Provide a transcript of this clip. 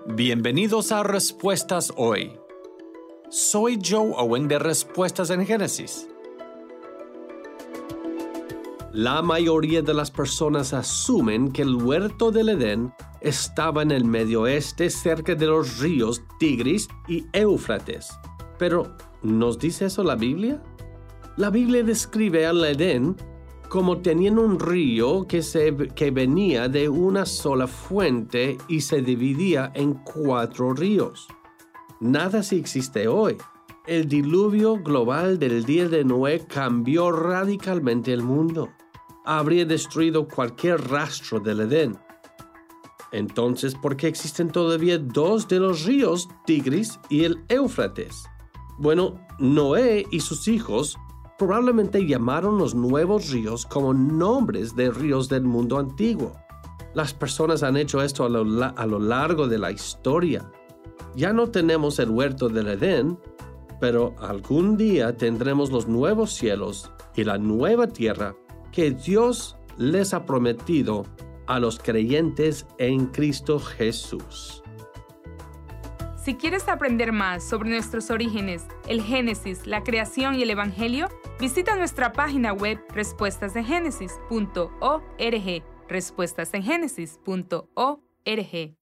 Bienvenidos a Respuestas Hoy. Soy Joe Owen de Respuestas en Génesis. La mayoría de las personas asumen que el huerto del Edén estaba en el Medio Oeste cerca de los ríos Tigris y Éufrates. Pero, ¿nos dice eso la Biblia? La Biblia describe al Edén como teniendo un río que venía de una sola fuente y se dividía en 4 ríos. Nada así existe hoy. El diluvio global del día de Noé cambió radicalmente el mundo. Habría destruido cualquier rastro del Edén. Entonces, ¿por qué existen todavía 2 de los ríos Tigris y el Éufrates? Bueno, Noé y sus hijos probablemente llamaron los nuevos ríos como nombres de ríos del mundo antiguo. Las personas han hecho esto a lo largo de la historia. Ya no tenemos el huerto del Edén, pero algún día tendremos los nuevos cielos y la nueva tierra que Dios les ha prometido a los creyentes en Cristo Jesús. Si quieres aprender más sobre nuestros orígenes, el Génesis, la creación y el Evangelio, visita nuestra página web respuestasengenesis.org, respuestasengenesis.org.